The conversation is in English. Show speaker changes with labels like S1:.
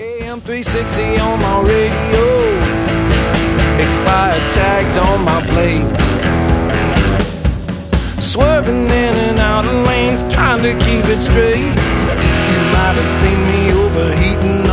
S1: AM 360 on my radio, expired tags on my plate, swerving in and out of lanes, trying to keep it straight. You might have seen me overheating